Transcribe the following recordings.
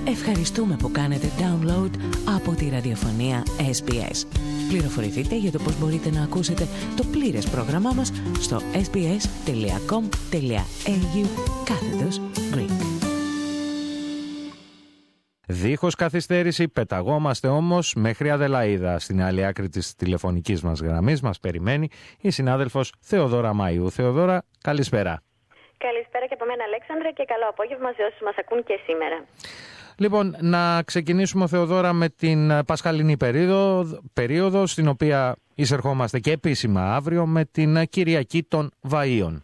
Ευχαριστούμε που κάνετε download από τη ραδιοφωνία SBS. Πληροφορηθείτε για το πώς μπορείτε να ακούσετε το πλήρες πρόγραμμά μας στο sbs.com.au/Greek. Δίχως καθυστέρηση πεταγόμαστε όμως μέχρι Αδελαΐδα. Στην άλλη άκρη της τηλεφωνικής μας γραμμής μας περιμένει η συνάδελφος Θεοδόρα Μαΐου. Θεοδόρα, καλησπέρα. Καλησπέρα και από μένα, Αλέξανδρα, και καλό απόγευμα σε όσους μας ακούν και σήμερα. Λοιπόν, να ξεκινήσουμε, Θεοδόρα, με την πασχαλινή περίοδο, στην οποία εισερχόμαστε και επίσημα αύριο με την Κυριακή των Βαΐων.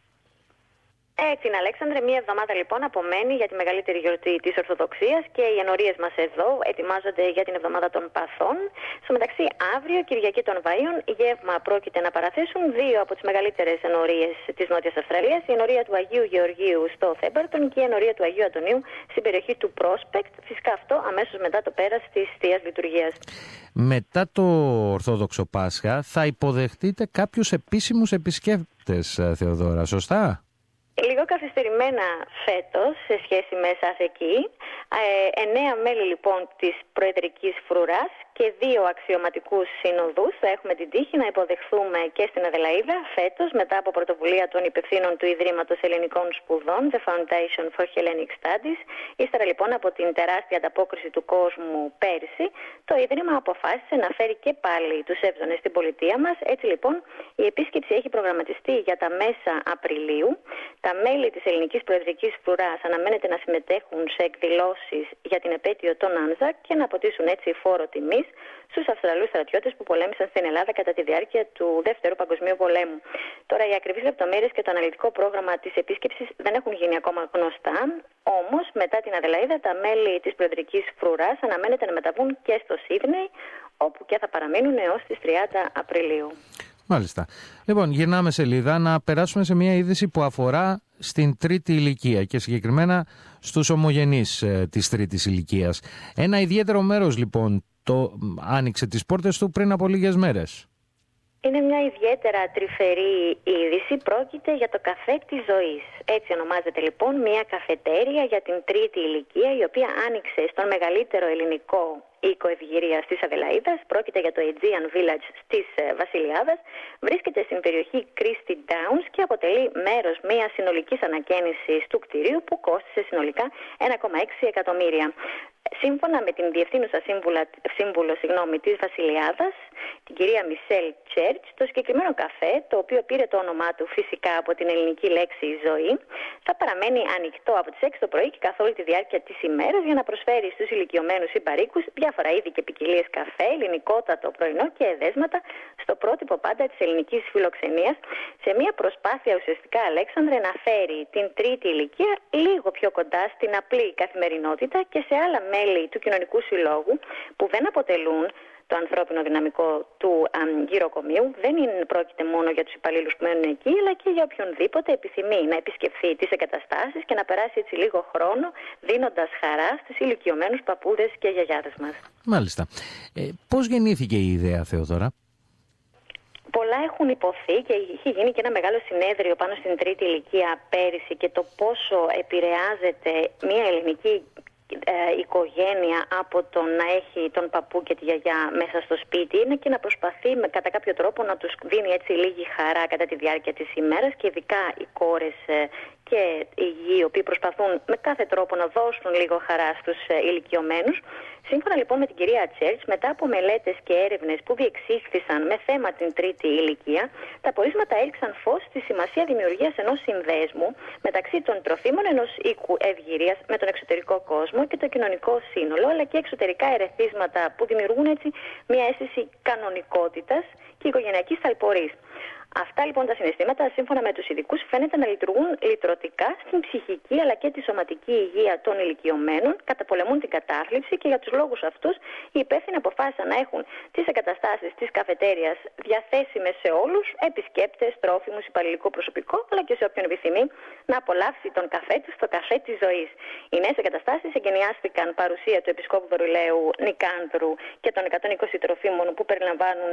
Έτσι είναι, Αλέξανδρε, μία εβδομάδα λοιπόν απομένει για τη μεγαλύτερη γιορτή της Ορθοδοξίας και οι ενορίες μας εδώ ετοιμάζονται για την εβδομάδα των Παθών. Στο μεταξύ, αύριο, Κυριακή των Βαΐων, γεύμα πρόκειται να παραθέσουν δύο από τις μεγαλύτερες ενορίες της Νότιας Αυστραλίας, η ενορία του Αγίου Γεωργίου στο Θέμπαρτον και η ενορία του Αγίου Αντωνίου στην περιοχή του Πρόσπεκτ. Φυσικά αυτό αμέσως μετά το πέρας της Θείας Λειτουργίας. Μετά το Ορθόδοξο Πάσχα θα υποδεχτείτε κάποιους επίσημους επισκέπτες, Θεοδόρα, σωστά? Λίγο καθυστερημένα φέτος σε σχέση με εσάς εκεί. 9 μέλη λοιπόν της Προεδρικής Φρουράς και 2 αξιωματικούς συνοδούς θα έχουμε την τύχη να υποδεχθούμε και στην Αδελαΐδα φέτος, μετά από πρωτοβουλία των υπευθύνων του Ιδρύματος Ελληνικών Σπουδών, The Foundation for Hellenic Studies. Ύστερα λοιπόν από την τεράστια ανταπόκριση του κόσμου πέρσι, το Ίδρυμα αποφάσισε να φέρει και πάλι τους εύδονες στην πολιτεία μας. Έτσι λοιπόν η επίσκεψη έχει προγραμματιστεί για τα μέσα Απριλίου. Τα μέλη της Ελληνικής Προεδρικής Φρουράς αναμένεται να συμμετέχουν σε εκδηλώσεις για την επέτειο των Άνζακ και να αποτίσουν έτσι φόρο τιμής στους Αυστραλούς στρατιώτες που πολέμησαν στην Ελλάδα κατά τη διάρκεια του Δεύτερου Παγκοσμίου Πολέμου. Τώρα, οι ακριβείς λεπτομέρειες και το αναλυτικό πρόγραμμα της επίσκεψης δεν έχουν γίνει ακόμα γνωστά, όμως μετά την Αδελαΐδα τα μέλη της Προεδρικής Φρουράς αναμένεται να μεταβούν και στο Σίδνεϊ, όπου και θα παραμείνουν έως τις 30 Απριλίου. Μάλιστα. Λοιπόν, γυρνάμε σελίδα να περάσουμε σε μια είδηση που αφορά στην τρίτη ηλικία και συγκεκριμένα στους ομογενείς της τρίτης ηλικίας. Ένα ιδιαίτερο μέρος λοιπόν άνοιξε τις πόρτες του πριν από λίγες μέρες. Είναι μια ιδιαίτερα τρυφερή είδηση. Πρόκειται για το καφέ της ζωής. Έτσι ονομάζεται λοιπόν μια καφετέρια για την τρίτη ηλικία, η οποία άνοιξε στον μεγαλύτερο ελληνικό οίκο ευγυρίας της Αδελαΐδας. Πρόκειται για το Aegean Village της Βασιλιάδας. Βρίσκεται στην περιοχή Christie Downs και αποτελεί μέρος μιας συνολικής ανακαίνησης του κτηρίου που κόστισε συνολικά 1,6 εκατομμύρια. Σύμφωνα με την διευθύνουσα σύμβουλο της Βασιλιάδας, την κυρία Μισελ Τσέρτς, το συγκεκριμένο καφέ, το οποίο πήρε το όνομά του φυσικά από την ελληνική λέξη ζωή, θα παραμένει ανοιχτό από τις 6 το πρωί και καθ' όλη τη διάρκεια της ημέρας για να προσφέρει στους ηλικιωμένους συμπαροίκους διάφορα είδη και ποικιλίες καφέ, ελληνικότατο πρωινό και εδέσματα, στο πρότυπο πάντα της ελληνικής φιλοξενίας, σε μια προσπάθεια ουσιαστικά, Αλέξανδρε, να φέρει την τρίτη ηλικία λίγο πιο κοντά στην απλή καθημερινότητα και σε άλλα μέλη του κοινωνικού συλλόγου που δεν αποτελούν το ανθρώπινο δυναμικό του γυροκομείου. Δεν πρόκειται μόνο για τους υπαλλήλους που μένουν εκεί, αλλά και για οποιονδήποτε επιθυμεί να επισκεφθεί τις εγκαταστάσεις και να περάσει έτσι λίγο χρόνο, δίνοντας χαρά στους ηλικιωμένους παππούδες και γιαγιάδες μας. Μάλιστα. Πώς γεννήθηκε η ιδέα, Θεοδόρα? Πολλά έχουν υποθεί και είχε γίνει και ένα μεγάλο συνέδριο πάνω στην τρίτη ηλικία πέρυσι και το πόσο επηρεάζεται μια ελληνική οικογένεια από το να έχει τον παππού και τη γιαγιά μέσα στο σπίτι είναι και να προσπαθεί κατά κάποιο τρόπο να τους δίνει έτσι λίγη χαρά κατά τη διάρκεια της ημέρας, και ειδικά οι κόρες και οι γη, οι οποίοι προσπαθούν με κάθε τρόπο να δώσουν λίγο χαρά στους ηλικιωμένους. Σύμφωνα λοιπόν με την κυρία Τσέρτς, μετά από μελέτες και έρευνες που διεξήχθησαν με θέμα την τρίτη ηλικία, τα πορίσματα έριξαν φως στη σημασία δημιουργίας ενός συνδέσμου μεταξύ των τροφίμων ενός οίκου ευγυρίας με τον εξωτερικό κόσμο και το κοινωνικό σύνολο, αλλά και εξωτερικά ερεθίσματα που δημιουργούν έτσι μια αίσθηση κανονικότητας και οικογενειακής ταλπορής. Αυτά λοιπόν τα συναισθήματα, σύμφωνα με τους ειδικούς, φαίνεται να λειτουργούν λυτρωτικά στην ψυχική αλλά και τη σωματική υγεία των ηλικιωμένων, καταπολεμούν την κατάθλιψη και για τους λόγους αυτούς οι υπεύθυνοι αποφάσισαν να έχουν τις εγκαταστάσεις της καφετέριας διαθέσιμες σε όλους, επισκέπτες, τρόφιμους, υπαλληλικό προσωπικό, αλλά και σε όποιον επιθυμεί να απολαύσει τον καφέ του στο καφέ της ζωής. Οι νέες εγκαταστάσεις εγκαινιάστηκαν παρουσία του Επισκόπου Βερολαίου Νικάνδρου και των 120 τροφίμων που περιλαμβάνουν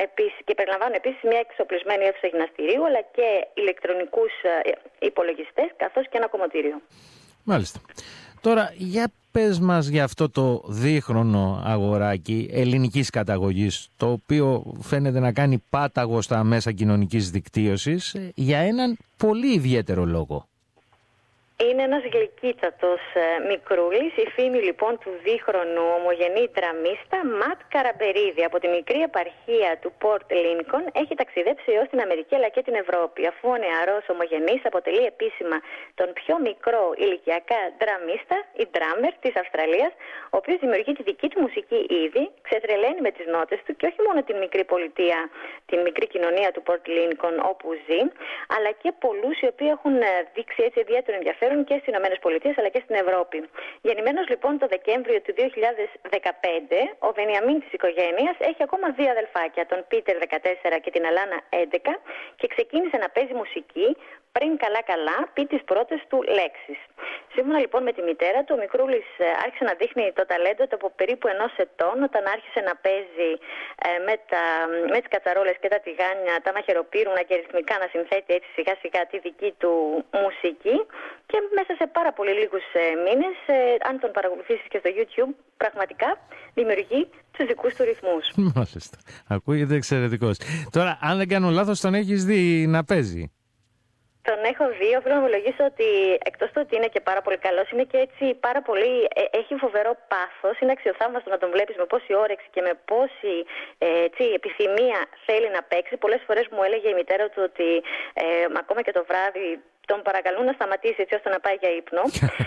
επίσης μια εξοπλισμένη αίθουσα γυμναστηρίου, αλλά και ηλεκτρονικούς υπολογιστές, καθώς και ένα κομμωτήριο. Μάλιστα. Τώρα, για πες μας για αυτό το δίχρονο αγοράκι ελληνικής καταγωγής, το οποίο φαίνεται να κάνει πάταγο στα μέσα κοινωνικής δικτύωσης για έναν πολύ ιδιαίτερο λόγο. Είναι ένας γλυκύτατος μικρούλης, η φήμη λοιπόν του δίχρονου ομογενή ντραμίστα Ματ Καραμπερίδη από τη μικρή επαρχία του Πορτ Λίνκον έχει ταξιδέψει έως την Αμερική αλλά και την Ευρώπη, αφού ο νεαρός ομογενής αποτελεί επίσημα τον πιο μικρό ηλικιακά ντραμίστα ή ντράμερ της Αυστραλίας, ο οποίος δημιουργεί τη δική του μουσική ήδη, ξετρελαίνει με τις νότες του και όχι μόνο την μικρή πολιτεία, την μικρή κοινωνία του Πορτ Λίνκον όπου ζει, αλλά και πολλούς οι οποίοι έχουν δείξει έτσι ιδιαίτερο ενδιαφέρον και στις Ηνωμένες Πολιτείες αλλά και στην Ευρώπη. Γεννημένος λοιπόν το Δεκέμβριο του 2015, ο Βενιαμίν της οικογένειας έχει ακόμα 2 αδελφάκια, τον Πίτερ 14 και την Αλάνα 11, και ξεκίνησε να παίζει μουσική πριν καλά πει τις πρώτες του λέξεις. Σύμφωνα λοιπόν με τη μητέρα του, ο μικρούλης άρχισε να δείχνει το ταλέντο του από περίπου 1 ετών, όταν άρχισε να παίζει με τις κατσαρόλες και τα τηγάνια, τα μαχαιροπύρουνα και ρυθμικά να συνθέτει έτσι σιγά σιγά τη δική του μουσική, και μέσα σε πάρα πολύ λίγους μήνες, αν τον παρακολουθήσεις και στο YouTube, πραγματικά δημιουργεί τους δικούς του ρυθμούς. Μάλιστα. Ακούγεται εξαιρετικός. Τώρα, αν δεν κάνω λάθος, τον έχεις δει να παίζει? Τον έχω δει, οφείλω να ομολογήσω ότι εκτός του ότι είναι και πάρα πολύ καλός, είναι και έτσι πάρα πολύ, έχει φοβερό πάθος, είναι αξιοθαύμαστο να τον βλέπεις με πόση όρεξη και με πόση επιθυμία θέλει να παίξει. Πολλές φορές μου έλεγε η μητέρα του ότι ακόμα και το βράδυ τον παρακαλούν να σταματήσει έτσι ώστε να πάει για ύπνο.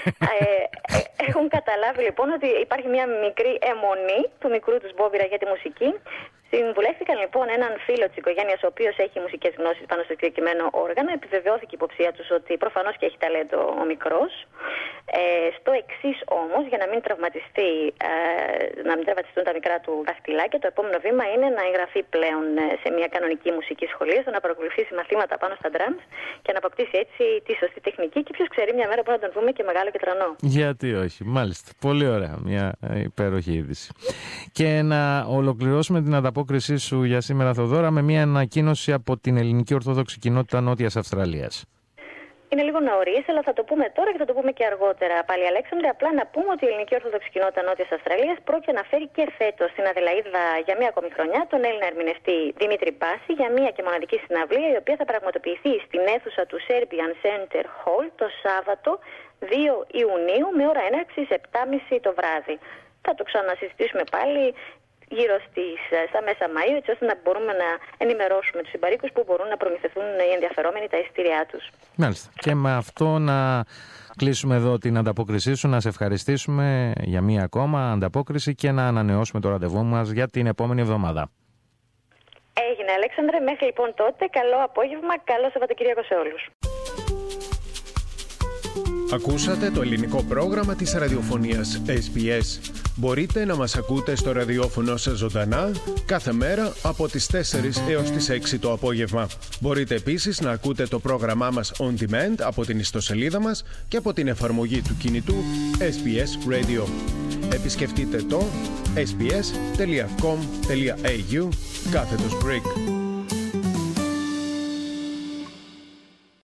Έχουν καταλάβει λοιπόν ότι υπάρχει μια μικρή αιμονή του μικρού τους Μπόμπιρα για τη μουσική. Συμβουλεύτηκαν λοιπόν έναν φίλο της οικογένειας, ο οποίος έχει μουσικές γνώσεις πάνω στο συγκεκριμένο όργανο. Επιβεβαιώθηκε η υποψία τους ότι προφανώς και έχει ταλέντο ο μικρός. Στο εξής όμως, για να μην τραυματιστούν τα μικρά του δαχτυλάκια, το επόμενο βήμα είναι να εγγραφεί πλέον σε μια κανονική μουσική σχολή, ώστε να παρακολουθήσει μαθήματα πάνω στα drums και να αποκτήσει έτσι τη σωστή τεχνική. Και ποιος ξέρει, μια μέρα μπορεί να τον δούμε και μεγάλο και τρανό. Γιατί όχι, μάλιστα. Πολύ ωραία. Μια υπέροχη είδηση. Και να ολοκληρώσουμε την ανταπόκρισή σου για σήμερα, Θοδώρα, με μια ανακοίνωση από την Ελληνική Ορθόδοξη Κοινότητα Νότιας Αυστραλίας. Είναι λίγο νωρίς, αλλά θα το πούμε τώρα και θα το πούμε και αργότερα πάλι, Αλέξανδρε. Απλά να πούμε ότι η Ελληνική Ορθόδοξη Κοινότητα Νότιας Αυστραλίας πρόκειται να φέρει και φέτος στην Αδελαΐδα για μία ακόμη χρονιά τον Έλληνα ερμηνευτή Δημήτρη Πάση για μία και μοναδική συναυλία, η οποία θα πραγματοποιηθεί στην αίθουσα του Serbian Center Hall το Σάββατο 2 Ιουνίου με ώρα έναρξης 7.30 το βράδυ. Θα το ξανασυζητήσουμε πάλι γύρω στα μέσα Μαΐου, έτσι ώστε να μπορούμε να ενημερώσουμε τους συμπαροίκους που μπορούν να προμηθευτούν οι ενδιαφερόμενοι τα εισιτήριά τους. Μάλιστα. Και με αυτό να κλείσουμε εδώ την ανταπόκρισή σου, να σε ευχαριστήσουμε για μία ακόμα ανταπόκριση και να ανανεώσουμε το ραντεβού μας για την επόμενη εβδομάδα. Έγινε, Αλέξανδρε. Μέχρι λοιπόν τότε, καλό απόγευμα, καλό Σαββατοκύριακο σε όλους. Ακούσατε το ελληνικό πρόγραμμα της ραδιοφωνίας SBS. Μπορείτε να μας ακούτε στο ραδιόφωνο σας ζωντανά κάθε μέρα από τις 4 έως τις 6 το απόγευμα. Μπορείτε επίσης να ακούτε το πρόγραμμά μας on demand από την ιστοσελίδα μας και από την εφαρμογή του κινητού SBS Radio. Επισκεφτείτε το sbs.com.au/Greek.